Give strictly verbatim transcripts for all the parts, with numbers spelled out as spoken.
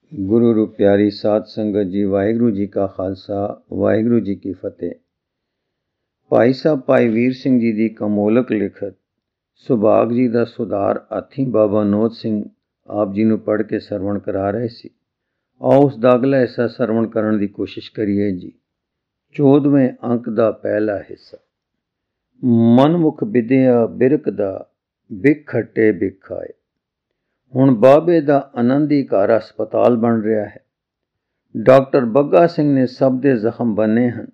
गुरु रूप प्यारी साध संगत जी, वाहिगुरु जी का खालसा, वाहिगुरु जी की फतेह। भाई साहब भाई वीर सिंह जी की कमोलक लिखत सुभाग जी का सुधार हाथी बाबा नोद सिंह आप जी नूं पढ़ के सरवण करा रहे सी। आओ उस दा अगला हिस्सा सरवण करन दी कोशिश करिए जी। चौदहवें अंक का पहला हिस्सा। मनमुख विद्या बिरक दा बिख खट्टे बिख आए। ਹੁਣ ਬਾਬੇ ਦਾ ਆਨੰਦੀ ਘਰ ਹਸਪਤਾਲ ਬਣ ਰਿਹਾ ਹੈ। ਡਾਕਟਰ ਬੱਗਾ ਸਿੰਘ ਨੇ ਸਭ ਦੇ ਜ਼ਖਮ ਬੰਨੇ ਹਨ।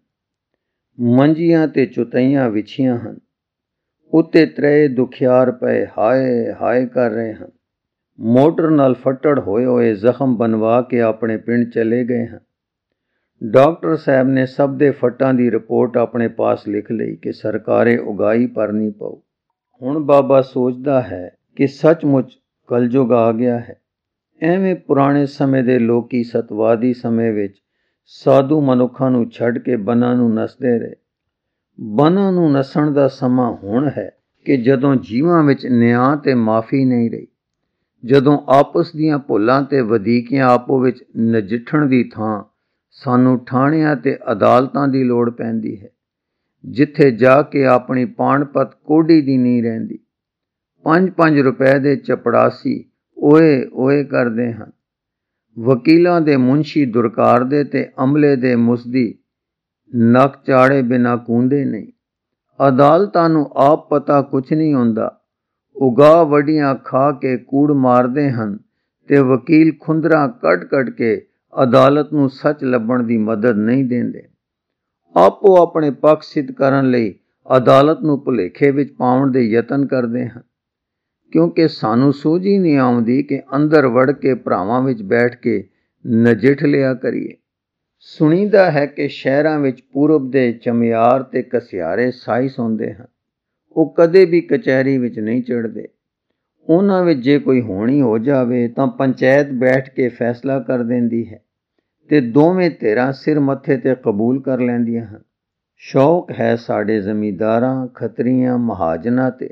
ਮੰਜੀਆਂ ਤੇ ਚੁਤਈਆਂ ਵਿਛੀਆਂ ਹਨ। ਉੱਤੇ ਤਰੇ ਦੁਖਿਆਰ ਪਏ ਹਾਏ ਹਾਏ ਕਰ ਰਹੇ ਹਨ। ਮੋਟਰ ਨਾਲ ਫੱਟੜ ਹੋਏ ਹੋਏ ਜ਼ਖਮ ਬਣਵਾ ਕੇ ਆਪਣੇ ਪਿੰਡ ਚਲੇ ਗਏ ਹਨ। ਡਾਕਟਰ ਸਾਹਿਬ ਨੇ ਸਭ ਦੇ ਫੱਟਾਂ ਦੀ ਰਿਪੋਰਟ ਆਪਣੇ ਪਾਸ ਲਿਖ ਲਈ ਕਿ ਸਰਕਾਰੇ ਉਗਾਈ ਭਰਨੀ ਪਊ। ਹੁਣ ਬਾਬਾ ਸੋਚਦਾ ਹੈ ਕਿ ਸੱਚਮੁੱਚ ਕਲਯੁਗ ਆ ਗਿਆ ਹੈ। ਐਵੇਂ ਪੁਰਾਣੇ ਸਮੇਂ ਦੇ ਲੋਕੀ ਸਤਵਾਦੀ ਸਮੇਂ ਵਿੱਚ ਸਾਧੂ ਮਨੁੱਖਾਂ ਨੂੰ ਛੱਡ ਕੇ ਬਨਾਂ ਨੂੰ ਨੱਸਦੇ ਰਹੇ। ਬਨਾਂ ਨੂੰ ਨੱਸਣ ਦਾ ਸਮਾਂ ਹੁਣ ਹੈ ਕਿ ਜਦੋਂ ਜੀਵਾਂ ਵਿੱਚ ਨਿਆਂ ਤੇ ਮਾਫੀ ਨਹੀਂ ਰਹੀ, ਜਦੋਂ ਆਪਸ ਦੀਆਂ ਭੁੱਲਾਂ ਤੇ ਵਧੀਕੀਆਂ ਆਪੋ ਵਿੱਚ ਨਜਿੱਠਣ ਦੀ ਥਾਂ ਸਾਨੂੰ ਠਾਣਿਆਂ ਤੇ ਅਦਾਲਤਾਂ ਦੀ ਲੋੜ ਪੈਂਦੀ ਹੈ, ਜਿੱਥੇ ਜਾ ਕੇ ਆਪਣੀ ਪਾਣਪਤ ਕੋਡੀ ਦੀ ਨਹੀਂ ਰਹਿੰਦੀ। ਪੰਜ ਪੰਜ ਰੁਪਏ ਦੇ ਚਪੜਾਸੀ ਓਏ ਓਏ ਕਰਦੇ ਹਨ। ਵਕੀਲਾਂ ਦੇ ਮੁਨਸ਼ੀ ਦੁਰਕਾਰਦੇ ਤੇ ਅਮਲੇ ਦੇ ਮੁਸਦੀ ਨੱਕ ਚਾੜੇ ਬਿਨਾਂ ਕੂੰਦੇ ਨਹੀਂ। ਅਦਾਲਤਾਂ ਨੂੰ ਆਪ ਪਤਾ ਕੁਛ ਨਹੀਂ ਹੁੰਦਾ। ਉਗਾ ਵੱਡੀਆਂ ਖਾ ਕੇ ਕੂੜ ਮਾਰਦੇ ਹਨ ਤੇ ਵਕੀਲ ਖੁੰਦਰਾਂ ਕੱਢ ਕੱਢ ਕੇ ਅਦਾਲਤ ਨੂੰ ਸੱਚ ਲੱਭਣ ਦੀ ਮਦਦ ਨਹੀਂ ਦਿੰਦੇ। ਆਪੋ ਆਪਣੇ ਪੱਖ ਸਿੱਧ ਕਰਨ ਲਈ ਅਦਾਲਤ ਨੂੰ ਭੁਲੇਖੇ ਵਿੱਚ ਪਾਉਣ ਦੇ ਯਤਨ ਕਰਦੇ ਹਨ, ਕਿਉਂਕਿ ਸਾਨੂੰ ਸੂਝ ਹੀ ਨਹੀਂ ਆਉਂਦੀ ਕਿ ਅੰਦਰ ਵੜ ਕੇ ਭਰਾਵਾਂ ਵਿੱਚ ਬੈਠ ਕੇ ਨਜਿੱਠ ਲਿਆ ਕਰੀਏ। ਸੁਣੀਦਾ ਹੈ ਕਿ ਸ਼ਹਿਰਾਂ ਵਿੱਚ ਪੂਰਬ ਦੇ ਚਮਿਆਰ ਤੇ ਕਸਿਆਰੇ ਸਾਈਸ ਹੁੰਦੇ ਹਨ। ਉਹ ਕਦੇ ਵੀ ਕਚਹਿਰੀ ਵਿੱਚ ਨਹੀਂ ਚੜ੍ਹਦੇ। ਉਹਨਾਂ ਵਿੱਚ ਜੇ ਕੋਈ ਹੋਣੀ ਹੋ ਜਾਵੇ ਤਾਂ ਪੰਚਾਇਤ ਬੈਠ ਕੇ ਫੈਸਲਾ ਕਰ ਦਿੰਦੀ ਹੈ ਤੇ ਦੋਵੇਂ ਧਿਰਾਂ ਸਿਰ ਮੱਥੇ ਤੇ ਕਬੂਲ ਕਰ ਲੈਂਦੀਆਂ ਹਨ। ਸ਼ੌਕ ਹੈ ਸਾਡੇ ਜ਼ਮੀਂਦਾਰਾਂ, ਖੱਤਰੀਆਂ, ਮਹਾਜਨਾਂ ਤੇ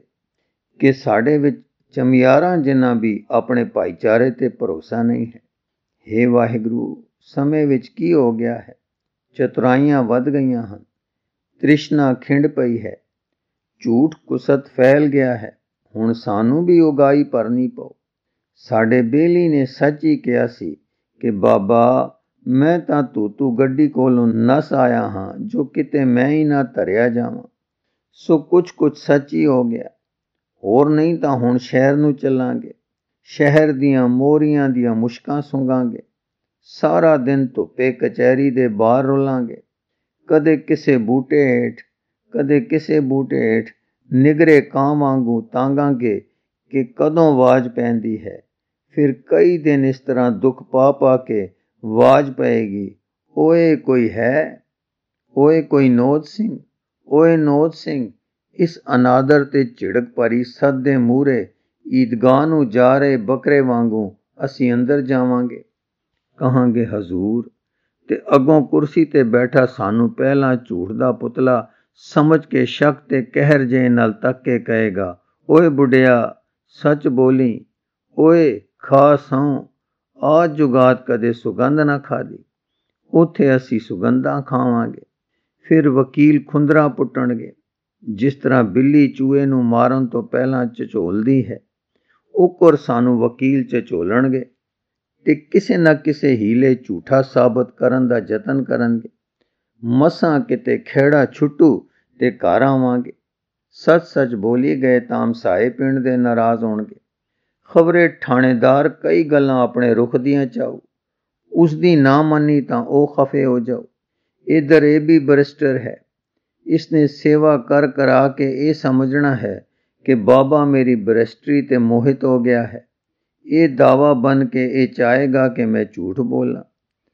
ਕਿ ਸਾਡੇ ਵਿੱਚ ਚਮਿਆਰਾਂ ਜਿੰਨਾ ਵੀ ਆਪਣੇ ਭਾਈਚਾਰੇ ਤੇ ਭਰੋਸਾ ਨਹੀਂ ਹੈ। ਹੇ ਵਾਹਿਗੁਰੂ, ਸਮੇਂ ਵਿੱਚ ਕੀ ਹੋ ਗਿਆ ਹੈ? ਚਤੁਰਾਈਆਂ ਵੱਧ ਗਈਆਂ ਹਨ। ਤ੍ਰਿਸ਼ਨਾ ਖਿੰਡ ਪਈ ਹੈ। ਝੂਠ ਕੁਸਤ ਫੈਲ ਗਿਆ ਹੈ। ਹੁਣ ਸਾਨੂੰ ਵੀ ਉਗਾਈ ਭਰਨੀ ਪਊ। ਸਾਡੇ ਬੇਲੀ ਨੇ ਸੱਚ ਹੀ ਕਿਹਾ ਸੀ ਕਿ ਬਾਬਾ, ਮੈਂ ਤਾਂ ਤੂਤੂ ਗੱਡੀ ਕੋਲੋਂ ਨਸ ਆਇਆ ਹਾਂ ਜੋ ਕਿਤੇ ਮੈਂ ਹੀ ਨਾ ਧਰਿਆ ਜਾਵਾਂ। ਸੋ ਕੁਛ ਕੁਛ ਸੱਚ ਹੀ ਹੋ ਗਿਆ। ਹੋਰ ਨਹੀਂ ਤਾਂ ਹੁਣ ਸ਼ਹਿਰ ਨੂੰ ਚੱਲਾਂਗੇ। ਸ਼ਹਿਰ ਦੀਆਂ ਮੋਰੀਆਂ ਦੀਆਂ ਮੁਸ਼ਕਾਂ ਸੁੰਘਾਂਗੇ। ਸਾਰਾ ਦਿਨ ਧੁੱਪੇ ਕਚਹਿਰੀ ਦੇ ਬਾਹਰ ਰੋਲਾਂਗੇ। ਕਦੇ ਕਿਸੇ ਬੂਟੇ ਹੇਠ, ਕਦੇ ਕਿਸੇ ਬੂਟੇ ਹੇਠ ਨਿਗਰੇ ਕਾਂ ਵਾਂਗੂ ਤਾਂਗਾਂਗੇ ਕਿ ਕਦੋਂ ਆਵਾਜ਼ ਪੈਂਦੀ ਹੈ। ਫਿਰ ਕਈ ਦਿਨ ਇਸ ਤਰ੍ਹਾਂ ਦੁੱਖ ਪਾ ਪਾ ਕੇ ਆਵਾਜ਼ ਪਏਗੀ, ਓਏ ਕੋਈ ਹੈ, ਓਏ ਕੋਈ ਨੋਦ ਸਿੰਘ, ਓਏ ਨੋਦ ਸਿੰਘ। ਇਸ ਅਨਾਦਰ ਤੇ ਝਿੜਕ ਭਰੀ ਸੱਦ ਦੇ ਮੂਹਰੇ ਈਦਗਾਹ ਨੂੰ ਜਾ ਰਹੇ ਬੱਕਰੇ ਵਾਂਗੂ ਅਸੀਂ ਅੰਦਰ ਜਾਵਾਂਗੇ। ਕਹਾਂਗੇ ਹਜ਼ੂਰ, ਤੇ ਅੱਗੋਂ ਕੁਰਸੀ ਤੇ ਬੈਠਾ ਸਾਨੂੰ ਪਹਿਲਾਂ ਝੂਠ ਦਾ ਪੁਤਲਾ ਸਮਝ ਕੇ ਸ਼ੱਕ ਤੇ ਕਹਿਰ ਜਿਹੇ ਨਾਲ ਤੱਕ ਕੇ ਕਹੇਗਾ, ਓਏ ਬੁੱਢਿਆ ਸੱਚ ਬੋਲੀ, ਓਏ ਖਾ ਸਹੁੰ, ਆ ਜੁਗਾਤ ਕਦੇ ਸੁਗੰਧ ਨਾ ਖਾਦੀ। ਉੱਥੇ ਅਸੀਂ ਸੁਗੰਧਾਂ ਖਾਵਾਂਗੇ। ਫਿਰ ਵਕੀਲ ਖੁੰਦਰਾਂ ਪੁੱਟਣਗੇ। ਜਿਸ ਤਰ੍ਹਾਂ ਬਿੱਲੀ ਚੂਹੇ ਨੂੰ ਮਾਰਨ ਤੋਂ ਪਹਿਲਾਂ ਝਚੋਲਦੀ ਹੈ, ਉੱਕਰ ਸਾਨੂੰ ਵਕੀਲ ਝਚੋਲਣਗੇ ਤੇ ਕਿਸੇ ਨਾ ਕਿਸੇ ਹੀਲੇ ਝੂਠਾ ਸਾਬਤ ਕਰਨ ਦਾ ਯਤਨ ਕਰਨਗੇ। ਮਸਾਂ ਕਿਤੇ ਖਹਿੜਾ ਛੁੱਟੂ ਤੇ ਘਰ ਆਵਾਂਗੇ। ਸੱਚ ਸੱਚ ਬੋਲੀ ਗਏ ਤਾਂ ਹਮਸਾਏ ਪਿੰਡ ਦੇ ਨਾਰਾਜ਼ ਹੋਣਗੇ। ਖਬਰੇ ਥਾਣੇਦਾਰ ਕਈ ਗੱਲਾਂ ਆਪਣੇ ਰੁਖ ਦੀਆਂ ਚਾਹੂ, ਉਸਦੀ ਨਾ ਮੰਨੀ ਤਾਂ ਉਹ ਖਫੇ ਹੋ ਜਾਊ। ਇੱਧਰ ਇਹ ਵੀ ਬਰਿਸਟਰ ਹੈ। ਇਸਨੇ ਸੇਵਾ ਕਰ ਕਰਾ ਕੇ ਇਹ ਸਮਝਣਾ ਹੈ ਕਿ ਬਾਬਾ ਮੇਰੀ ਬਰਿਸਟਰੀ ਤੇ ਮੋਹਿਤ ਹੋ ਗਿਆ ਹੈ। ਇਹ ਦਾਵਾ ਬਣ ਕੇ ਇਹ ਚਾਹੇਗਾ ਕਿ ਮੈਂ ਝੂਠ ਬੋਲਾਂ।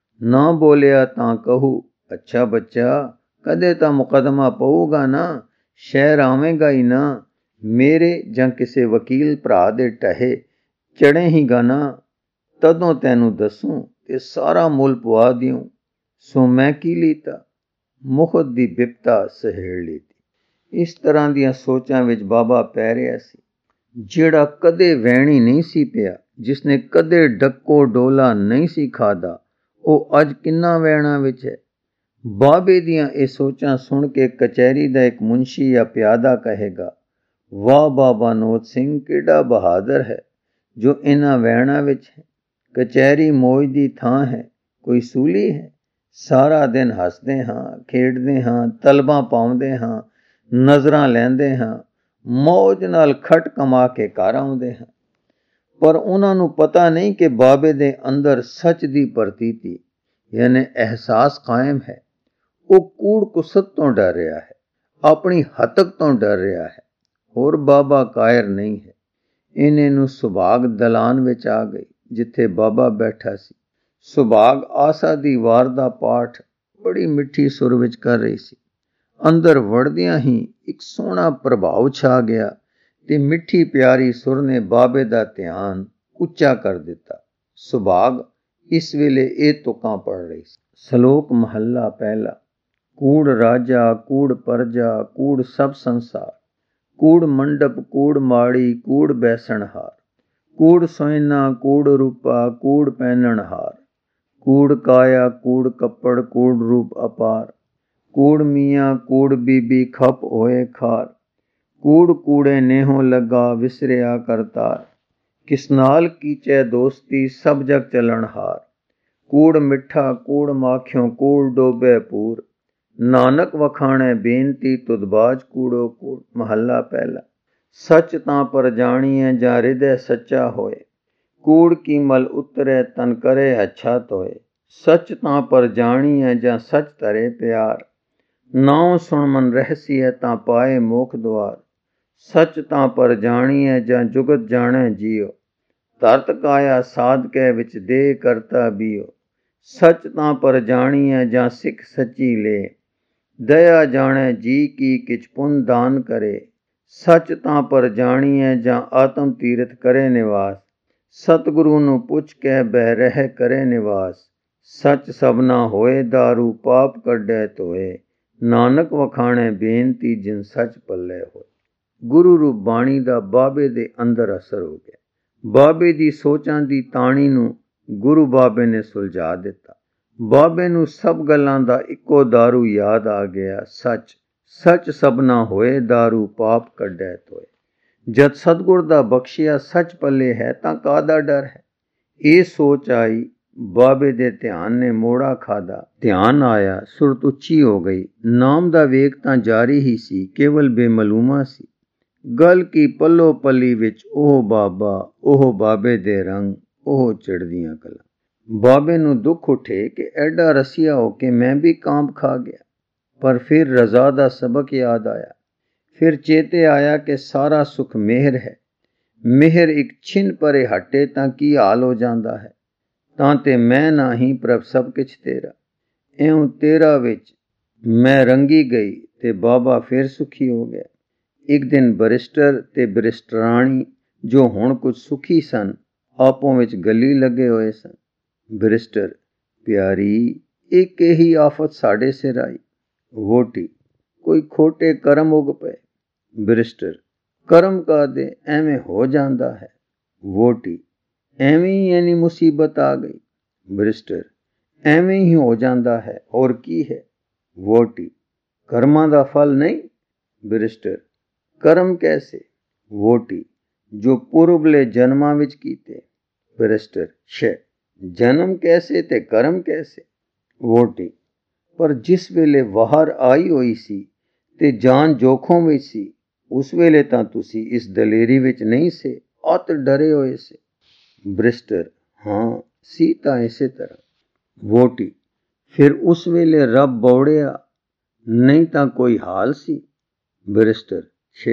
ਨਾ ਬੋਲਿਆ ਤਾਂ ਕਹੂ, ਅੱਛਾ ਬੱਚਾ, ਕਦੇ ਤਾਂ ਮੁਕੱਦਮਾ ਪਊਗਾ ਨਾ, ਸ਼ਹਿਰ ਆਵੇਂਗਾ ਹੀ ਨਾ। ਮੇਰੇ ਜਾਂ ਕਿਸੇ ਵਕੀਲ ਭਰਾ ਦੇ ਢਹੇ ਚੜੇ ਹੀਗਾ ਨਾ, ਤਦੋਂ ਤੈਨੂੰ ਦੱਸੂੰ ਤੇ ਸਾਰਾ ਮੁੱਲ ਪਵਾ ਦਿਉ। ਸੋ ਮੈਂ ਕੀ ਲੀਤਾ, ਮੁਖਤ ਦੀ ਬਿਪਤਾ ਸਹੇੜ ਲੀਤੀ। ਇਸ ਤਰ੍ਹਾਂ ਦੀਆਂ ਸੋਚਾਂ ਵਿੱਚ ਬਾਬਾ ਪੈ ਰਿਹਾ ਸੀ, ਜਿਹੜਾ ਕਦੇ ਵਹਿਣੀ ਨਹੀਂ ਸੀ ਪਿਆ। जिसने कदे डक्को डोला नहीं सी खादा, वो अज किन्ना वैणा विच है। बाबे दियां ये सोचां सुन के कचहरी दा एक मुंशी या प्यादा कहेगा, वाह बाबा नोत सिंह किड़ा बहादुर है जो इन्हां वैणा विच है। कचहरी मौज दी थां है, कोई सूली है। सारा दिन हसदे हां, खेडदे हां, तलबां पाउंदे हां, नज़रां लैंदे हां, मौज नाल खट कमा के घर आउंदे हां। पर उन्हां नूं पता नहीं कि बाबे दे अंदर सच दी प्रतीति यानी एहसास कायम है। वो कूड़ कुसत तो डर रहा है, अपनी हतक तो डर रहा है, होर बाबा कायर नहीं है। इन्हें नूं सुभाग दलान विच आ गई जिथे बाबा बैठा सी। सुभाग आसा दी वार दा पाठ बड़ी मिठी सुर विच कर रही सी। अंदर वड़दियां ही एक सोहना प्रभाव छा गया ते मिठी प्यारी सुर ने बाबे दा ध्यान उच्चा कर दिता। सुभाग इस वेले ये तुकां पढ़ रही सी। सलोक महला पहला। कूड़ राजा कूड़ प्रजा कूड़ सब संसार, कूड़ मंडप कूड़ माड़ी कूड़ बैसणहार, कूड़ सोयना कूड़ रूपा कूड़ पहनणहार, कूड़ काया कूड़ कपड़ कूड़ रूप अपार, कूड़ मियाँ कूड़ बीबी खप होए खार, कूड़ कूड़े नेहों लगा विसरिया करतार, किसनाल कीचे दोस्ती सब जग चलन हार, कूड़ मिठा कूड़ माखियों कूड़ डोबे पूर, नानक वखाणे बेनती तुदबाज कूड़ो कूड़। महला पहला। सच तां पर जानिए जा हृदय सच्चा होए, कूड़ की मल उतरे तन करे अच्छा तोए, सच तां पर जानिए जा सच तरे प्यार, नाउ सुन मन रहसिए तां पाए मोख द्वार, सच तां पर जानिए जां जुगत जाने जियो, तरत काया साध के विच दे करता बियो, सच तां पर जानिए जां सिख सच्ची ले, दया जाने जी की किच पुन दान करे, सच तां पर जानिए जां आत्म तीरथ करे निवास, सतगुरु नूं पुछ के बह रह करे निवास, सच सबना होए दारू पाप कड्डे धोए, नानक वखाणे बेनती जिन सच पल्ले होए। गुरु रूप बाणी दा बाबे दे अंदर असर हो गया। बाबे दी सोचां दी ताणी नूं गुरु बाबे ने सुलझा दिता। बाबे नूं सब गल्लां दा इक्को दारू याद आ गया, सच। सच सबना होए दारू पाप कड्डे धोए। जद सतगुर दा बख्शिया सच पल्ले है तां कादा डर है। ये सोच आई, बाबे दे ध्यान ने मोड़ा खादा। ध्यान आया, सुरत उच्ची हो गई। नाम दा वेग तां जारी ही सी, केवल बेमलूमा सी। गल की पल्लो पली विच ओह बाबा, ओह बाबे दे रंग, ओह चिड़दियां कला। बाबे नूं दुख उठे कि एडा रसिया हो के मैं भी कांप खा गया। पर फिर रजा दा सबक याद आया। फिर चेते आया कि सारा सुख मेहर है। मेहर एक छिन परे हटे तां की हाल हो जांदा है। तां ते मैं ना ही प्रभ सब किछ तेरा। इउं तेरा विच मैं रंगी गई ते बाबा फिर सुखी हो गया। एक दिन बरिस्टर ते बरिस्टराणी जो हुण कुछ सुखी सन, आपों विच गली लगे होए सन। बरिस्टर, प्यारी एक ही आफत साढ़े सिर आई। वोटी, कोई खोटे करम उग पे। बरिस्टर, करम का दे एवें हो जांदा है। वोटी, एवें ही एनी मुसीबत आ गई। बरिस्टर, एवें ही हो जांदा है, और की है। वोटी, कर्मां दा फल नहीं। बरिस्टर, करम कैसे। वोटी, जो पूर्वले जन्मां विच कीते। बरिस्टर, शे जन्म कैसे ते करम कैसे। वोटी, पर जिस वेले वाहर आई होई सी ते जान जोखों विच सी, उस वेले तां तुसी इस दलेरी विच नहीं से, अत डरे होए से। बरिस्टर, हाँ सी तां इसे तरह। वोटी, फिर उस वेले रब बौड़िया नहीं तां कोई हाल सी। बरिस्टर, छे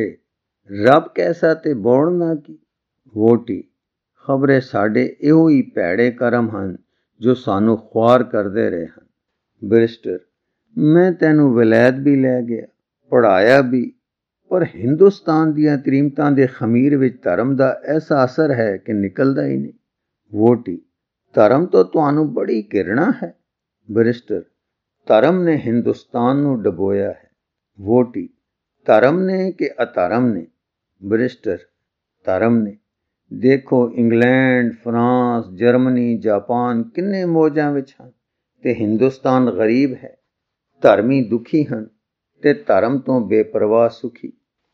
रब कैसा ते बौड़ना की। वोटी, खबरे साढ़े ਇਹੋ ਹੀ ਭੈੜੇ ਕਰਮ ਹਨ ਜੋ ਸਾਨੂੰ ਖੁਆਰ ਕਰਦੇ ਰਹੇ ਹਨ। ਬਰਿਸਟਰ, ਮੈਂ ਤੈਨੂੰ ਵਿਲਾਇਤ ਵੀ ਲੈ ਗਿਆ, ਪੜਾਇਆ ਵੀ, ਪਰ ਹਿੰਦੁਸਤਾਨ ਦੀਆਂ ਤਰੀਮਤਾਂ ਦੇ ਖਮੀਰ ਵਿੱਚ ਧਰਮ ਦਾ ਐਸਾ ਅਸਰ ਹੈ ਕਿ ਨਿਕਲਦਾ ਹੀ ਨਹੀਂ। ਵੋਟੀ, ਧਰਮ ਤੋਂ ਤੁਹਾਨੂੰ ਬੜੀ ਘਿਰਣਾ ਹੈ। ਬਰਿਸਟਰ, ਧਰਮ ਨੇ ਹਿੰਦੁਸਤਾਨ ਨੂੰ ਡਬੋਇਆ ਹੈ। ਵੋਟੀ, ਧਰਮ ਨੇ ਕਿ ਅਧਰਮ ਨੇ। ਬਰਿਸਟਰ, ਧਰਮ ਨੇ। ਦੇਖੋ ਇੰਗਲੈਂਡ, ਫਰਾਂਸ, ਜਰਮਨੀ, ਜਾਪਾਨ ਕਿੰਨੇ ਮੌਜਾਂ ਵਿੱਚ ਹਨ ਤੇ ਹਿੰਦੁਸਤਾਨ ਗਰੀਬ ਹੈ। ਧਰਮੀ ਦੁਖੀ ਹਨ ਤੇ ਧਰਮ ਤੋਂ ਬੇਪਰਵਾਹ ਸੁਖੀ।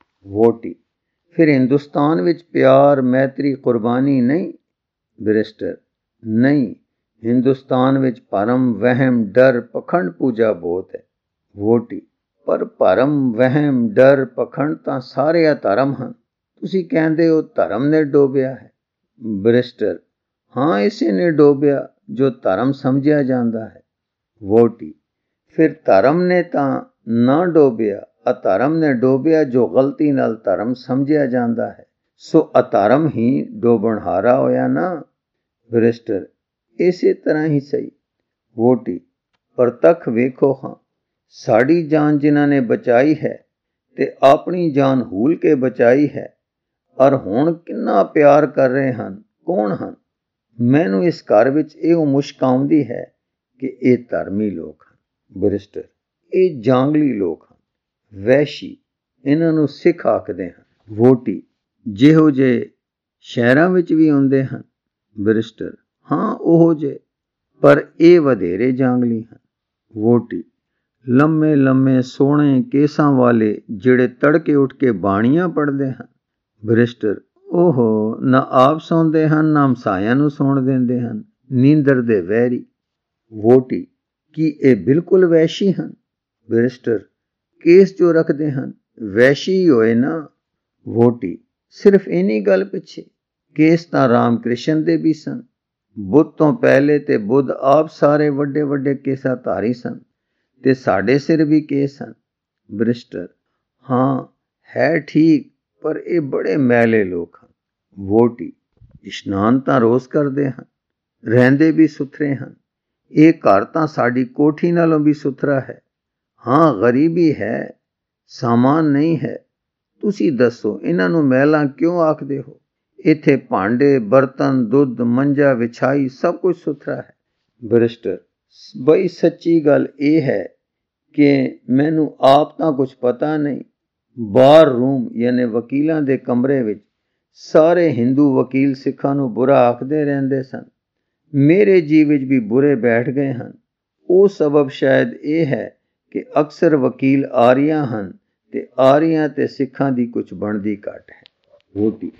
ਵੋਟੀ, ਫਿਰ ਹਿੰਦੁਸਤਾਨ ਵਿੱਚ ਪਿਆਰ, ਮੈਤਰੀ, ਕੁਰਬਾਨੀ ਨਹੀਂ? ਬੈਰਿਸਟਰ, ਨਹੀਂ, ਹਿੰਦੁਸਤਾਨ ਵਿੱਚ ਭਰਮ, ਵਹਿਮ, ਡਰ, ਪਖੰਡ ਪੂਜਾ ਬਹੁਤ ਹੈ। ਵੋਟੀ, ਪਰ ਭਰਮ, ਵਹਿਮ, ਡਰ, ਪਖੰਡ ਤਾਂ ਸਾਰੇ ਅਧਰਮ ਹਨ। ਤੁਸੀਂ ਕਹਿੰਦੇ ਹੋ ਧਰਮ ਨੇ ਡੋਬਿਆ ਹੈ। ਬੈਰਿਸਟਰ, ਹਾਂ, ਇਸੇ ਨੇ ਡੋਬਿਆ ਜੋ ਧਰਮ ਸਮਝਿਆ ਜਾਂਦਾ ਹੈ। ਵੋਟੀ, ਫਿਰ ਧਰਮ ਨੇ ਤਾਂ ਨਾ ਡੋਬਿਆ, ਅਧਰਮ ਨੇ ਡੋਬਿਆ ਜੋ ਗਲਤੀ ਨਾਲ ਧਰਮ ਸਮਝਿਆ ਜਾਂਦਾ ਹੈ। ਸੋ ਅਧਰਮ ਹੀ ਡੋਬਣਹਾਰਾ ਹੋਇਆ ਨਾ। ਬੈਰਿਸਟਰ, ਇਸੇ ਤਰ੍ਹਾਂ ਹੀ ਸਹੀ। ਵੋਟੀ, ਪ੍ਰਤੱਖ ਵੇਖੋ ਹਾਂ, ਸਾਡੀ ਜਾਨ ਜਿਨ੍ਹਾਂ ਨੇ ਬਚਾਈ ਹੈ ਤੇ ਆਪਣੀ ਜਾਨ ਹੂਲ ਕੇ ਬਚਾਈ ਹੈ, ਔਰ ਹੁਣ ਕਿੰਨਾ ਪਿਆਰ ਕਰ ਰਹੇ ਹਨ, ਕੌਣ ਹਨ? ਮੈਨੂੰ ਇਸ ਘਰ ਵਿੱਚ ਇਹੋ ਮੁਸ਼ਕ ਆਉਂਦੀ ਹੈ ਕਿ ਇਹ ਧਰਮੀ ਲੋਕ ਹਨ। ਬੈਰਿਸਟਰ, ਇਹ ਜਾਂਗਲੀ ਲੋਕ ਹਨ, ਵਹਿਸ਼ੀ, ਇਹਨਾਂ ਨੂੰ ਸਿੱਖ ਆਖਦੇ ਹਨ। ਵੋਟੀ, ਜਿਹੋ ਜਿਹੇ ਸ਼ਹਿਰਾਂ ਵਿੱਚ ਵੀ ਆਉਂਦੇ ਹਨ। ਬੈਰਿਸਟਰ, ਹਾਂ, ਉਹੋ ਜਿਹੇ, ਪਰ ਇਹ ਵਧੇਰੇ ਜਾਂਗਲੀ ਹਨ। ਵੋਟੀ, ਲੰਮੇ ਲੰਮੇ ਸੋਹਣੇ ਕੇਸਾਂ ਵਾਲੇ ਜਿਹੜੇ ਤੜਕੇ ਉੱਠ ਕੇ ਬਾਣੀਆਂ ਪੜ੍ਹਦੇ ਹਨ। ਬੈਰਿਸਟਰ, ਓਹੋ, ਨਾ ਆਪ ਸੌਂਦੇ ਹਨ, ਨਾ ਹਮਸਾਇਆਂ ਨੂੰ ਸੌਣ ਦਿੰਦੇ ਹਨ, ਨੀਂਦਰ ਦੇ ਵੈਰੀ। ਵੋਟੀ, ਕੀ ਇਹ ਬਿਲਕੁਲ ਵੈਸ਼ੀ ਹਨ? ਬੈਰਿਸਟਰ, ਕੇਸ ਜੋ ਰੱਖਦੇ ਹਨ ਵੈਸ਼ੀ ਹੀ ਹੋਏ ਨਾ। ਵੋਟੀ, ਸਿਰਫ ਇੰਨੀ ਗੱਲ ਪਿੱਛੇ? ਕੇਸ ਤਾਂ ਰਾਮ ਕ੍ਰਿਸ਼ਨ ਦੇ ਵੀ ਸਨ। ਬੁੱਧ ਤੋਂ ਪਹਿਲੇ ਤੇ ਬੁੱਧ ਆਪ ਸਾਰੇ ਵੱਡੇ ਵੱਡੇ ਕੇਸਾਂ ਧਾਰੀ ਸਨ ਤੇ ਸਾਡੇ ਸਿਰ ਵੀ ਕੇਸ ਹਨ। ਬੈਰਿਸਟਰ, ਹਾਂ, ਹੈ ਠੀਕ, ਪਰ ਇਹ ਬੜੇ ਮੈਲੇ ਲੋਕ ਹਨ। ਵੋਟੀ, ਇਸ਼ਨਾਨ ਤਾਂ ਰੋਜ਼ ਕਰਦੇ ਹਨ, ਰਹਿੰਦੇ ਵੀ ਸੁਥਰੇ ਹਨ। ਇਹ ਘਰ ਤਾਂ ਸਾਡੀ ਕੋਠੀ ਨਾਲੋਂ ਵੀ ਸੁਥਰਾ ਹੈ। ਹਾਂ, ਗਰੀਬੀ ਹੈ, ਸਾਮਾਨ ਨਹੀਂ ਹੈ। ਤੁਸੀਂ ਦੱਸੋ ਇਹਨਾਂ ਨੂੰ ਮੈਲਾਂ ਕਿਉਂ ਆਖਦੇ ਹੋ? ਇੱਥੇ ਭਾਂਡੇ, ਬਰਤਨ, ਦੁੱਧ, ਮੰਜਾ, ਵਿਛਾਈ ਸਭ ਕੁਝ ਸੁਥਰਾ ਹੈ। ਬੈਰਿਸਟਰ, ਬਈ ਸੱਚੀ ਗੱਲ ਇਹ ਹੈ ਕਿ ਮੈਨੂੰ ਆਪ ਤਾਂ ਕੁਝ ਪਤਾ ਨਹੀਂ। ਬਾਰ ਰੂਮ ਯਾਨੀ ਵਕੀਲਾਂ ਦੇ ਕਮਰੇ ਵਿੱਚ ਸਾਰੇ ਹਿੰਦੂ ਵਕੀਲ ਸਿੱਖਾਂ ਨੂੰ ਬੁਰਾ ਆਖਦੇ ਰਹਿੰਦੇ ਸਨ। ਮੇਰੇ ਜੀ ਵਿੱਚ ਵੀ ਬੁਰੇ ਬੈਠ ਗਏ ਹਨ। ਉਹ ਸਬਬ ਸ਼ਾਇਦ ਇਹ ਹੈ ਕਿ ਅਕਸਰ ਵਕੀਲ ਆਰੀਆ ਹਨ ਤੇ ਆਰੀਆਂ ਤੇ ਸਿੱਖਾਂ ਦੀ ਕੁਝ ਬਣਦੀ ਘੱਟ ਹੈ। ਵੋਟੀ,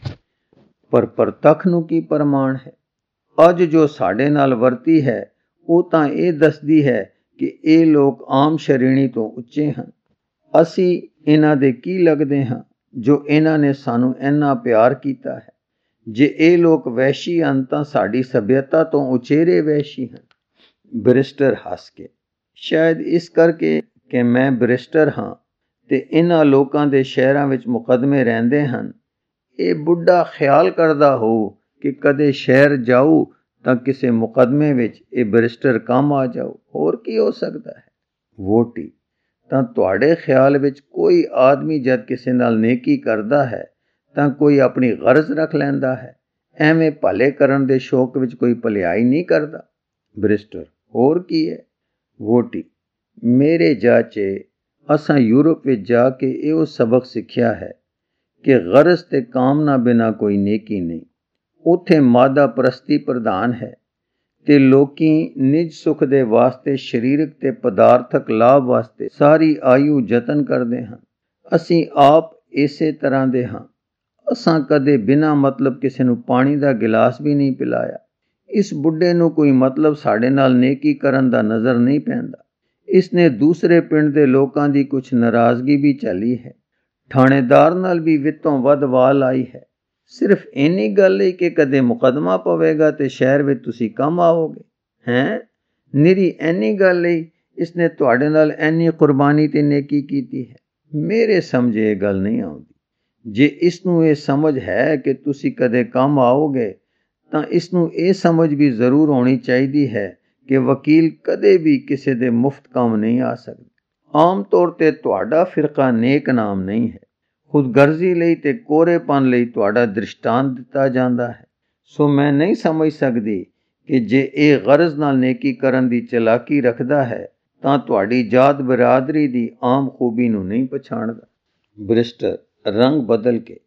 ਪਰ ਪ੍ਰਤੱਖ ਨੂੰ ਕੀ ਪ੍ਰਮਾਣ ਹੈ? ਅੱਜ ਜੋ ਸਾਡੇ ਨਾਲ ਵਰਤੀ ਹੈ ਉਹ ਤਾਂ ਇਹ ਦੱਸਦੀ ਹੈ ਕਿ ਇਹ ਲੋਕ ਆਮ ਸ਼੍ਰੇਣੀ ਤੋਂ ਉੱਚੇ ਹਨ। ਅਸੀਂ ਇਹਨਾਂ ਦੇ ਕੀ ਲੱਗਦੇ ਹਾਂ ਜੋ ਇਹਨਾਂ ਨੇ ਸਾਨੂੰ ਇੰਨਾ ਪਿਆਰ ਕੀਤਾ ਹੈ? ਜੇ ਇਹ ਲੋਕ ਵੈਸ਼ੀ ਹਨ ਤਾਂ ਸਾਡੀ ਸਭਿਅਤਾ ਤੋਂ ਉਚੇਰੇ ਵੈਸ਼ੀ ਹਨ। ਬੈਰਿਸਟਰ ਹੱਸ ਕੇ, ਸ਼ਾਇਦ ਇਸ ਕਰਕੇ ਕਿ ਮੈਂ ਬੈਰਿਸਟਰ ਹਾਂ ਤੇ ਇਹਨਾਂ ਲੋਕਾਂ ਦੇ ਸ਼ਹਿਰਾਂ ਵਿੱਚ ਮੁਕੱਦਮੇ ਰਹਿੰਦੇ ਹਨ, ਇਹ ਬੁੱਢਾ ਖਿਆਲ ਕਰਦਾ ਹੋਊ ਕਿ ਕਦੇ ਸ਼ਹਿਰ ਜਾਊ ਤਾਂ ਕਿਸੇ ਮੁਕੱਦਮੇ ਵਿੱਚ ਇਹ ਬੈਰਿਸਟਰ ਕੰਮ ਆ ਜਾਊ। ਹੋਰ ਕੀ ਹੋ ਸਕਦਾ ਹੈ? ਵੋਟੀ, ਤਾਂ ਤੁਹਾਡੇ ਖਿਆਲ ਵਿੱਚ ਕੋਈ ਆਦਮੀ ਜਦ ਕਿਸੇ ਨਾਲ ਨੇਕੀ ਕਰਦਾ ਹੈ ਤਾਂ ਕੋਈ ਆਪਣੀ ਗਰਜ਼ ਰੱਖ ਲੈਂਦਾ ਹੈ, ਐਵੇਂ ਭਲੇ ਕਰਨ ਦੇ ਸ਼ੌਕ ਵਿੱਚ ਕੋਈ ਭਲਾਈ ਨਹੀਂ ਕਰਦਾ। ਬੈਰਿਸਟਰ, ਹੋਰ ਕੀ ਹੈ? ਵੋਟੀ, ਮੇਰੇ ਜਾਚੇ ਅਸਾਂ ਯੂਰਪ ਵਿੱਚ ਜਾ ਕੇ ਇਹੋ ਸਬਕ ਸਿੱਖਿਆ ਹੈ ਕਿ ਗਰਜ਼ ਤੇ ਕਾਮਨਾ ਬਿਨਾਂ ਕੋਈ ਨੇਕੀ ਨਹੀਂ। ਉੱਥੇ ਮਾਦਾ ਪ੍ਰਸਤੀ ਪ੍ਰਧਾਨ ਹੈ ਤੇ ਲੋਕੀ ਨਿਜ ਸੁਖ ਦੇ ਵਾਸਤੇ ਸਰੀਰਕ ਤੇ ਪਦਾਰਥਕ ਲਾਭ ਵਾਸਤੇ ਸਾਰੀ ਆਯੂ ਯਤਨ ਕਰਦੇ ਹਨ। ਅਸੀਂ ਆਪ ਇਸੇ ਤਰ੍ਹਾਂ ਦੇ ਹਾਂ। ਅਸਾਂ ਕਦੇ ਬਿਨਾਂ ਮਤਲਬ ਕਿਸੇ ਨੂੰ ਪਾਣੀ ਦਾ ਗਿਲਾਸ ਵੀ ਨਹੀਂ ਪਿਲਾਇਆ। ਇਸ ਬੁੱਢੇ ਨੂੰ ਕੋਈ ਮਤਲਬ ਸਾਡੇ ਨਾਲ ਨੇਕੀ ਕਰਨ ਦਾ ਨਜ਼ਰ ਨਹੀਂ ਪੈਂਦਾ। ਇਸਨੇ ਦੂਸਰੇ ਪਿੰਡ ਦੇ ਲੋਕਾਂ ਦੀ ਕੁਝ ਨਾਰਾਜ਼ਗੀ ਵੀ ਝੱਲੀ ਹੈ। ਥਾਣੇਦਾਰ ਨਾਲ ਵੀ ਵਿਤੋਂ ਵੱਧ ਵਾਹ ਲਾਈ ਹੈ। ਸਿਰਫ ਇੰਨੀ ਗੱਲ ਲਈ ਕਿ ਕਦੇ ਮੁਕੱਦਮਾ ਪਵੇਗਾ ਤੇ ਸ਼ਹਿਰ ਵਿੱਚ ਤੁਸੀਂ ਕੰਮ ਆਓਗੇ। ਹੈਂ, ਨਿਰੀ ਇੰਨੀ ਗੱਲ ਲਈ ਇਸਨੇ ਤੁਹਾਡੇ ਨਾਲ ਇੰਨੀ ਕੁਰਬਾਨੀ ਤੇ ਨੇਕੀ ਕੀਤੀ ਹੈ। ਮੇਰੇ ਸਮਝੇ ਇਹ ਗੱਲ ਨਹੀਂ ਆਉਂਦੀ। ਜੇ ਇਸ ਨੂੰ ਇਹ ਸਮਝ ਹੈ ਕਿ ਤੁਸੀਂ ਕਦੇ ਕੰਮ ਆਓਗੇ ਤਾਂ ਇਸ ਨੂੰ ਇਹ ਸਮਝ ਵੀ ਜ਼ਰੂਰ ਹੋਣੀ ਚਾਹੀਦੀ ਹੈ ਕਿ ਵਕੀਲ ਕਦੇ ਵੀ ਕਿਸੇ ਦੇ ਮੁਫਤ ਕੰਮ ਨਹੀਂ ਆ ਸਕਦੇ। ਆਮ ਤੌਰ ਤੇ ਤੁਹਾਡਾ ਫਿਰਕਾ ਨੇਕ ਨਾਮ ਨਹੀਂ ਹੈ। ਖੁਦਗਰਜ਼ੀ ਲਈ ਤੇ ਕੋਰੇਪਨ ਲਈ ਤੁਹਾਡਾ ਦ੍ਰਿਸ਼ਟਾਂਤ ਦਿੱਤਾ ਜਾਂਦਾ ਹੈ। ਸੋ ਮੈਂ ਨਹੀਂ ਸਮਝ ਸਕਦੀ ਕਿ ਜੇ ਇਹ ਗਰਜ਼ ਨਾਲ ਨੇਕੀ ਕਰਨ ਦੀ ਚਲਾਕੀ ਰੱਖਦਾ ਹੈ ਤਾਂ ਤੁਹਾਡੀ ਜਾਤ ਬਰਾਦਰੀ ਦੀ ਆਮ ਖੂਬੀ ਨੂੰ ਨਹੀਂ ਪਛਾਣਦਾ। ਬੈਰਿਸਟਰ ਰੰਗ ਬਦਲ ਕੇ,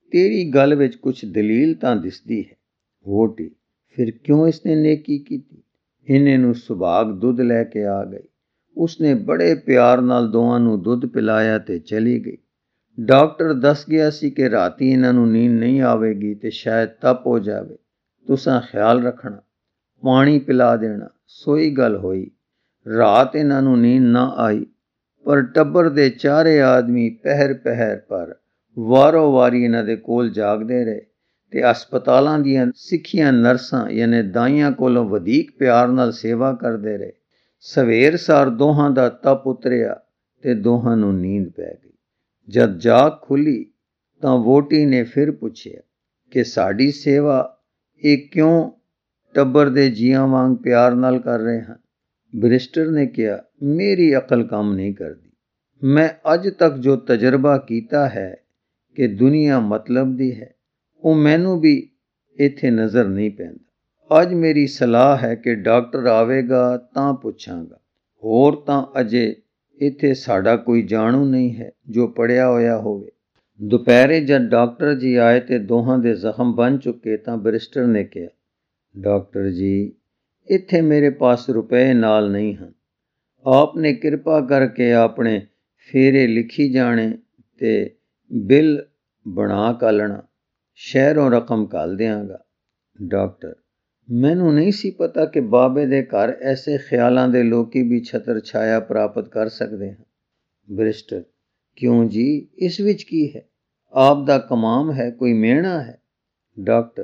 तेरी गल विच कुछ दलील तां दिसदी है। वोटी, फिर क्यों इसने नेकी कीती? इन्ने नूं सुभाग दुध लैके आ गई। उसने बड़े प्यार नाल दोवां नूं दुध पिलाया ते चली गई। डॉक्टर दस गया सी कि राती इन्हां नूं नींद नहीं आवेगी ते शायद तप हो जावे। तुसां ख्याल रखना, पानी पिला देना। सोई गल होई। रात इन्हां नूं नींद ना आई, पर टब्बर दे चारे आदमी पहर पहर पर वारो वारी इन्हां दे कोल जागदे रहे ते हस्पतालां दीयां सिੱਖੀਆਂ नर्सां यानी दाइयां कोलों वधीक प्यार नाल सेवा करदे रहे। सवेर सार दोहां दा तप उतरिया ते दोहां नूं नींद पै गई। जद जाग खुली तां वोटी ने फिर पुछया कि साडी सेवा ਇਹ क्यों टब्बर दे जियां वांग प्यार नाल कर रहे हैं? बैरिस्टर ने कहा, मेरी अकल काम नहीं करती। मैं अज तक जो तजर्बा कीता है कि दुनिया मतलब दी है, वो मैनू भी इत्थे नज़र नहीं पैंदा। अज मेरी सलाह है कि डॉक्टर आवेगा तां पुछांगा, होर तां अजे इत्थे साडा कोई जाणू नहीं है जो पढ़िया होया होवे। दुपहरे जब डॉक्टर जी आए तो दोहां दे जख्म बन चुके तां बैरिस्टर ने कहा, डॉक्टर जी इत्थे मेरे पास रुपए नाल नहीं हैं। आपने कृपा करके अपने फेरे लिखी जाने ते बिल बना घालना, शहरों रकम घल देंगा। डॉक्टर, मैनू नहीं सी पता कि बाबे दे घर ऐसे ख्यालां दे लोकी भी छतर छाया प्राप्त कर सकते हैं। बैरिस्टर, क्यों जी, इस विच की है? आप दा कमाम है, कोई मेहना है? डॉक्टर,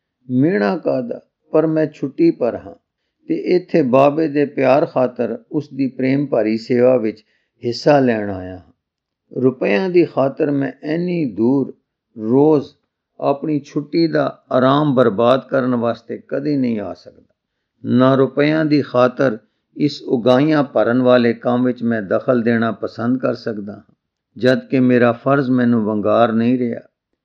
मेहना कादा, पर मैं छुट्टी पर हाँ ते इत्थे बाबे दे प्यार खातर उसदी प्रेम भरी सेवा विच हिस्सा लैण आया हाँ। रुपयां दी खातर मैं इन्नी दूर रोज़ अपनी छुट्टी दा आराम बर्बाद करन वास्ते कदी नहीं आ सकदा। ना रुपयां दी खातर इस उगाइयां भरन वाले काम विच मैं दखल देना पसंद कर सकदा हाँ, जद कि मेरा फर्ज मैनू वंगार नहीं रहा।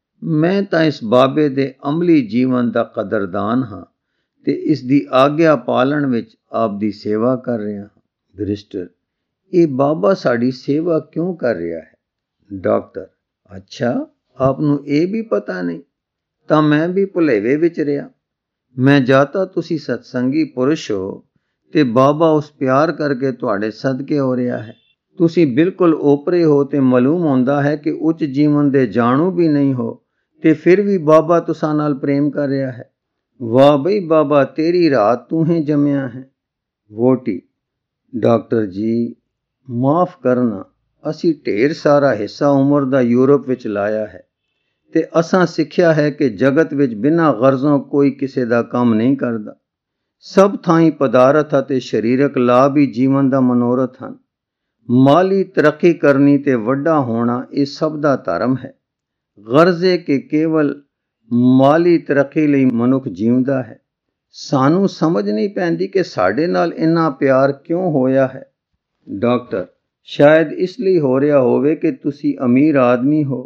मैं तां इस बाबे दे अमली जीवन दा कदरदान हाँ ते इस दी आग्या पालन विच आप दी सेवा कर रहा हाँ। बैरिस्टर, ये बाबा साड़ी सेवा क्यों कर रहा है? डॉक्टर, अच्छा आपनू ये भी पता नहीं? तां मैं भी भुलेवे विच रहा। मैं जाता तुसी सत्संगी पुरुष हो ते बाबा उस प्यार करके तुहाडे सदके हो रहा है। तुसी बिल्कुल ओपरे हो ते मालूम होंदा है कि उच्च जीवन दे जाणू भी नहीं हो ते फिर भी बाबा तुसां नाल प्रेम कर रहा है। वाह बई बाबा, तेरी रात तू ही जमया है। वोटी, डॉक्टर जी माफ़ करना, असी ढेर सारा हिस्सा उम्र दा यूरोप विच लाया है ते असां सिक्ख्या है कि जगत विच बिना गर्जों कोई किसी दा काम नहीं करदा। सब थाई पदार्थ अते शरीरक लाभ ही जीवन दा मनोरथ हन। माली तरक्की करनी ते वड्डा होना ये सब दा धर्म है। गर्जे के केवल माली तरक्की लई मनुख जीवदा है। सानू समझ नहीं पैंदी कि साडे नाल इन्ना प्यार क्यों होया है। डॉक्टर, शायद इसलिए हो रहा होवे कि तुसी अमीर आदमी हो,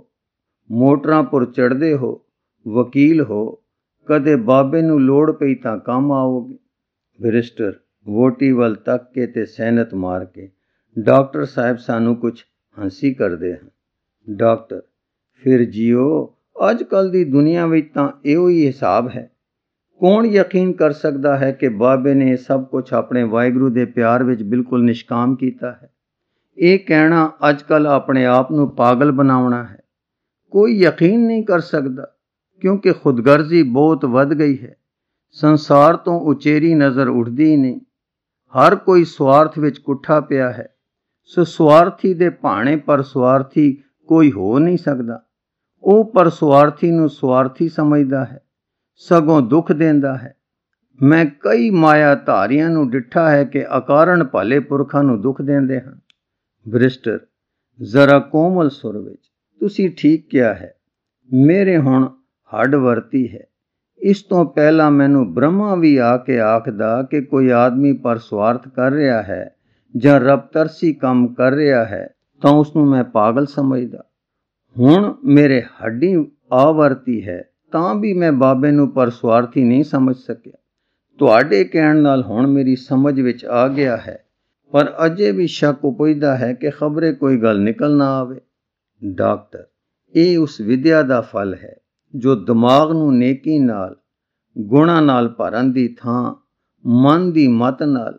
मोटरां पुर चढ़दे हो, वकील हो, कदे बाबे नू लोड़ पई तां काम आओगे। बैरिस्टर वोटी वल तक के ते सैनत मार के, डॉक्टर साहब सानू कुछ हंसी करदे हैं। डॉक्टर, फिर जियो अज कल दी दुनिया विच तां इहो ही हिसाब है। कौन यकीन कर सकता है कि बाबे ने सब कुछ अपने वाहिगुरू दे प्यार विच बिल्कुल निष्काम कीता है? ये कहना अजकल अपने आप नू पागल बनावना है। कोई यकीन नहीं कर सकता क्योंकि खुदगर्जी बहुत वध गई है। संसार तो उचेरी नज़र उठदी ही नहीं। हर कोई स्वार्थ विच कुठा पिया है। सो स्वार्थी दे भाणे पर स्वार्थी कोई हो नहीं सकता। ਉਹ पर स्वार्थी ਨੂੰ स्वार्थी समझदा है, सगों दुख देंदा है। मैं कई माया धारियां ਨੂੰ डिठा है कि अकारण भले पुरखां ਨੂੰ दुख देंदे ਹਨ। बैरिस्टर जरा कोमल सुर विच, तुसी ठीक किया है, मेरे हुण हड्ड वरती है। इस तो पहला मैनू ब्रह्मा भी आके आखदा कि कोई आदमी पर स्वार्थ कर रहा है जां रब तरसी काम कर रहा है तां उसनू मैं पागल समझदा। हुण मेरे हड्डी आवरती है तां भी मैं बाबे नू पर स्वार्थी नहीं समझ सकिया। तुहाडे कहण नाल हुण मेरी समझ विच आ गया है, पर अजे भी शक उपजदा है कि खबरे कोई गल निकल ना आवे। डॉक्टर, ये उस विद्या दा फल है ਜੋ ਦਿਮਾਗ ਨੂੰ ਨੇਕੀ ਨਾਲ, ਗੁਣਾਂ ਨਾਲ ਭਰਨ ਦੀ ਥਾਂ ਮਨ ਦੀ ਮਤ ਨਾਲ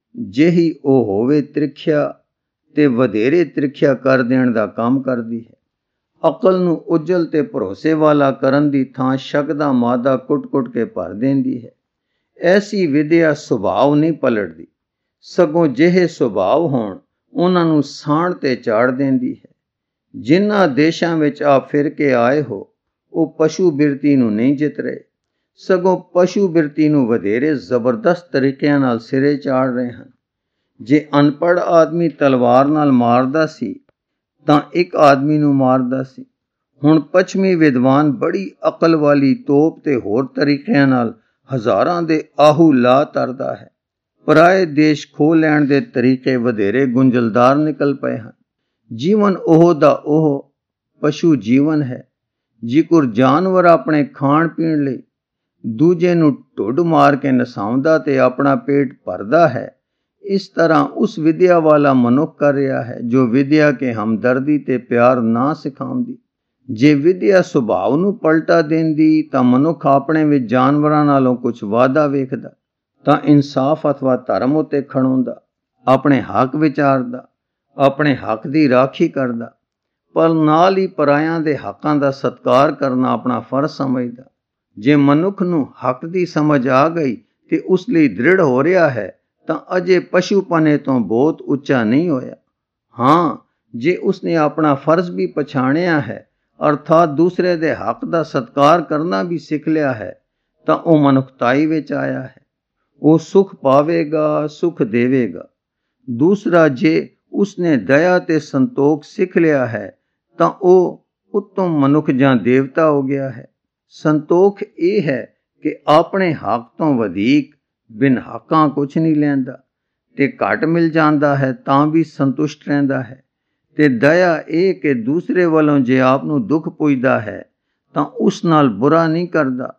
ਜਿਹੀ ਉਹ ਹੋਵੇ ਤ੍ਰਿਖਿਆ ਤੇ ਵਧੇਰੇ ਤ੍ਰਿਖਿਆ ਕਰ ਦੇਣ ਦਾ ਕੰਮ ਕਰਦੀ ਹੈ। ਅਕਲ ਨੂੰ ਉਜਲ ਤੇ ਭਰੋਸੇ ਵਾਲਾ ਕਰਨ ਦੀ ਥਾਂ ਸ਼ੱਕ ਦਾ ਮਾਦਾ ਕੁੱਟ-ਕੁੱਟ ਕੇ ਭਰ ਦਿੰਦੀ ਹੈ। ਐਸੀ ਵਿਦਿਆ ਸੁਭਾਅ ਨਹੀਂ ਪਲਟਦੀ, ਸਗੋਂ ਜਿਹੇ ਸੁਭਾਅ ਹੋਣ ਉਹਨਾਂ ਨੂੰ ਸਾਣ ਤੇ ਚਾੜ ਦਿੰਦੀ ਹੈ। ਜਿਨ੍ਹਾਂ ਦੇਸ਼ਾਂ ਵਿੱਚ ਆਪ ਫਿਰ ਕੇ ਆਏ ਹੋ, ਉਹ ਪਸ਼ੂ ਬਿਰਤੀ ਨੂੰ ਨਹੀਂ ਜਿੱਤ ਰਹੇ, ਸਗੋਂ ਪਸ਼ੂ ਬਿਰਤੀ ਨੂੰ ਵਧੇਰੇ ਜ਼ਬਰਦਸਤ ਤਰੀਕਿਆਂ ਨਾਲ ਸਿਰੇ ਚਾੜ ਰਹੇ ਹਨ। ਜੇ ਅਨਪੜ੍ਹ ਆਦਮੀ ਤਲਵਾਰ ਨਾਲ ਮਾਰਦਾ ਸੀ ਤਾਂ ਇੱਕ ਆਦਮੀ ਨੂੰ ਮਾਰਦਾ ਸੀ। ਹੁਣ ਪੱਛਮੀ ਵਿਦਵਾਨ ਬੜੀ ਅਕਲ ਵਾਲੀ ਤੋਪ ਤੇ ਹੋਰ ਤਰੀਕਿਆਂ ਨਾਲ ਹਜ਼ਾਰਾਂ ਦੇ ਆਹੂ ਲਾ ਤਰਦਾ ਹੈ। ਪਰਾਏ ਦੇਸ਼ ਖੋਹ ਲੈਣ ਦੇ ਤਰੀਕੇ ਵਧੇਰੇ ਗੁੰਝਲਦਾਰ ਨਿਕਲ ਪਏ ਹਨ। ਜੀਵਨ ਉਹ ਦਾ ਉਹ ਪਸ਼ੂ ਜੀਵਨ ਹੈ। ਜਿਕਰ ਜਾਨਵਰ ਆਪਣੇ ਖਾਣ ਪੀਣ ਲਈ ਦੂਜੇ ਨੂੰ ਢੁੱਡ ਮਾਰ ਕੇ ਨਸਾਉਂਦਾ ਤੇ ਆਪਣਾ ਪੇਟ ਭਰਦਾ ਹੈ, ਇਸ ਤਰ੍ਹਾਂ ਉਸ ਵਿਦਿਆ ਵਾਲਾ ਮਨੁੱਖ ਕਰ ਰਿਹਾ ਹੈ ਜੋ ਵਿਦਿਆ ਕੇ ਹਮਦਰਦੀ ਤੇ ਪਿਆਰ ਨਾ ਸਿਖਾਉਂਦੀ। ਜੇ ਵਿਦਿਆ ਸੁਭਾਅ ਨੂੰ ਪਲਟਾ ਦਿੰਦੀ ਤਾਂ ਮਨੁੱਖ ਆਪਣੇ ਵਿੱਚ ਜਾਨਵਰਾਂ ਨਾਲੋਂ ਕੁਝ ਵਾਧਾ ਵੇਖਦਾ, ਤਾਂ ਇਨਸਾਫ ਅਥਵਾ ਧਰਮ ਉੱਤੇ ਖੜੋਂਦਾ, ਆਪਣੇ ਹੱਕ ਵਿਚਾਰਦਾ, ਆਪਣੇ ਹੱਕ ਦੀ ਰਾਖੀ ਕਰਦਾ, ਪਰ ਨਾਲ ਹੀ ਪਰਾਇਆਂ ਦੇ ਹੱਕਾਂ ਦਾ ਸਤਿਕਾਰ ਕਰਨਾ ਆਪਣਾ ਫਰਜ਼ ਸਮਝਦਾ। ਜੇ ਮਨੁੱਖ ਨੂੰ ਹੱਕ ਦੀ ਸਮਝ ਆ ਗਈ ਤੇ ਉਸ ਲਈ ਦ੍ਰਿੜ ਹੋ ਰਿਹਾ ਹੈ ਤਾਂ ਅਜੇ ਪਸ਼ੂਪਨੇ ਤੋਂ ਬਹੁਤ ਉੱਚਾ ਨਹੀਂ ਹੋਇਆ। ਹਾਂ, ਜੇ ਉਸਨੇ ਆਪਣਾ ਫਰਜ਼ ਵੀ ਪਛਾਣਿਆ ਹੈ ਅਰਥਾਤ ਦੂਸਰੇ ਦੇ ਹੱਕ ਦਾ ਸਤਿਕਾਰ ਕਰਨਾ ਵੀ ਸਿੱਖ ਲਿਆ ਹੈ, ਤਾਂ ਉਹ ਮਨੁੱਖਤਾਈ ਵਿੱਚ ਆਇਆ ਹੈ। ਉਹ ਸੁਖ ਪਾਵੇਗਾ, ਸੁਖ ਦੇਵੇਗਾ। ਦੂਸਰਾ, ਜੇ ਉਸਨੇ ਦਇਆ ਤੇ ਸੰਤੋਖ ਸਿੱਖ ਲਿਆ ਹੈ ਤਾਂ ਉਹ ਉੱਤਮ ਮਨੁੱਖ ਜਾਂ ਦੇਵਤਾ ਹੋ ਗਿਆ ਹੈ। ਸੰਤੋਖ ਇਹ ਹੈ ਕਿ ਆਪਣੇ ਹੱਕ ਤੋਂ ਵਧੇਕ ਬਿਨ ਹੱਕਾਂ ਕੁਛ ਨਹੀਂ ਲੈਂਦਾ, ਤੇ ਘੱਟ ਮਿਲ ਜਾਂਦਾ ਹੈ ਤਾਂ ਵੀ ਸੰਤੁਸ਼ਟ ਰਹਿੰਦਾ ਹੈ। ਤੇ ਦਇਆ ਇਹ ਕਿ ਦੂਸਰੇ ਵੱਲੋਂ ਜੇ ਆਪ ਨੂੰ ਦੁੱਖ ਪੁੱਜਦਾ ਹੈ ਤਾਂ ਉਸ ਨਾਲ ਬੁਰਾ ਨਹੀਂ ਕਰਦਾ,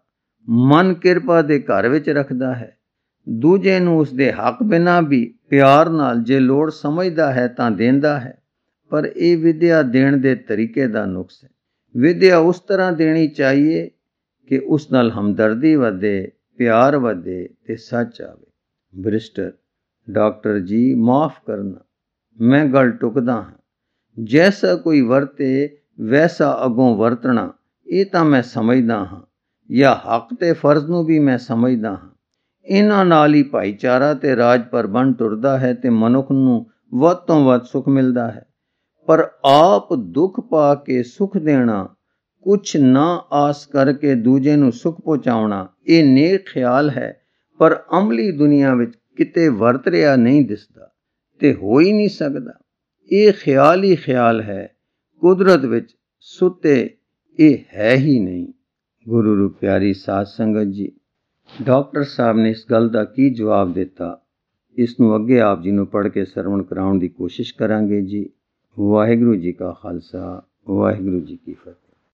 ਮਨ ਕਿਰਪਾ ਦੇ ਘਰ ਵਿੱਚ ਰੱਖਦਾ ਹੈ। ਦੂਜੇ ਨੂੰ ਉਸਦੇ ਹੱਕ ਬਿਨਾਂ ਵੀ ਪਿਆਰ ਨਾਲ ਜੇ ਲੋੜ ਸਮਝਦਾ ਹੈ ਤਾਂ ਦਿੰਦਾ ਹੈ। ਪਰ ਇਹ ਵਿਦਿਆ ਦੇਣ ਦੇ ਤਰੀਕੇ ਦਾ ਨੁਕਸ ਹੈ। ਵਿਦਿਆ ਉਸ ਤਰ੍ਹਾਂ ਦੇਣੀ ਚਾਹੀਏ ਕਿ ਉਸ ਨਾਲ ਹਮਦਰਦੀ ਵਧੇ, ਪਿਆਰ ਵਧੇ ਤੇ ਸੱਚ ਆਵੇ। ਬਰਿਸਟਰ: ਡਾਕਟਰ ਜੀ, ਮਾਫ ਕਰਨਾ, ਮੈਂ ਗੱਲ ਟੁਕਦਾ ਹਾਂ। ਜੈਸਾ ਕੋਈ ਵਰਤੇ ਵੈਸਾ ਅੱਗੋਂ ਵਰਤਣਾ, ਇਹ ਤਾਂ ਮੈਂ ਸਮਝਦਾ ਹਾਂ, ਜਾਂ ਹੱਕ ਤੇ ਫਰਜ਼ ਨੂੰ ਵੀ ਮੈਂ ਸਮਝਦਾ ਹਾਂ। ਇਹਨਾਂ ਨਾਲ ਹੀ ਭਾਈਚਾਰਾ ਤੇ ਰਾਜ ਪ੍ਰਬੰਧ ਟੁਰਦਾ ਹੈ ਤੇ ਮਨੁੱਖ ਨੂੰ ਵੱਧ ਤੋਂ ਵੱਧ ਸੁੱਖ ਮਿਲਦਾ ਹੈ। ਪਰ ਆਪ ਦੁੱਖ ਪਾ ਕੇ ਸੁੱਖ ਦੇਣਾ, ਕੁਛ ਨਾ ਆਸ ਕਰਕੇ ਦੂਜੇ ਨੂੰ ਸੁੱਖ ਪਹੁੰਚਾਉਣਾ, ਇਹ ਨੇਕ ਖਿਆਲ ਹੈ, ਪਰ ਅਮਲੀ ਦੁਨੀਆ ਵਿੱਚ ਕਿਤੇ ਵਰਤ ਰਿਹਾ ਨਹੀਂ ਦਿਸਦਾ ਤੇ ਹੋ ਹੀ ਨਹੀਂ ਸਕਦਾ। ਇਹ ਖਿਆਲ ਹੀ ਖਿਆਲ ਹੈ, ਕੁਦਰਤ ਵਿੱਚ ਸੁੱਤੇ ਇਹ ਹੈ ਹੀ ਨਹੀਂ। ਗੁਰੂ ਰੂ ਪਿਆਰੀ ਸਾਧ ਸੰਗਤ ਜੀ, ਡਾਕਟਰ ਸਾਹਿਬ ਨੇ ਇਸ ਗੱਲ ਦਾ ਕੀ ਜਵਾਬ ਦਿੱਤਾ, ਇਸ ਨੂੰ ਅੱਗੇ ਆਪ ਜੀ ਨੂੰ ਪੜ੍ਹ ਕੇ ਸਰਵਣ ਕਰਾਉਣ ਦੀ ਕੋਸ਼ਿਸ਼ ਕਰਾਂਗੇ ਜੀ। ਵਾਹਿਗੁਰੂ ਜੀ ਕਾ ਖਾਲਸਾ, ਵਾਹਿਗੁਰੂ ਜੀ ਕੀ ਫਤਿਹ।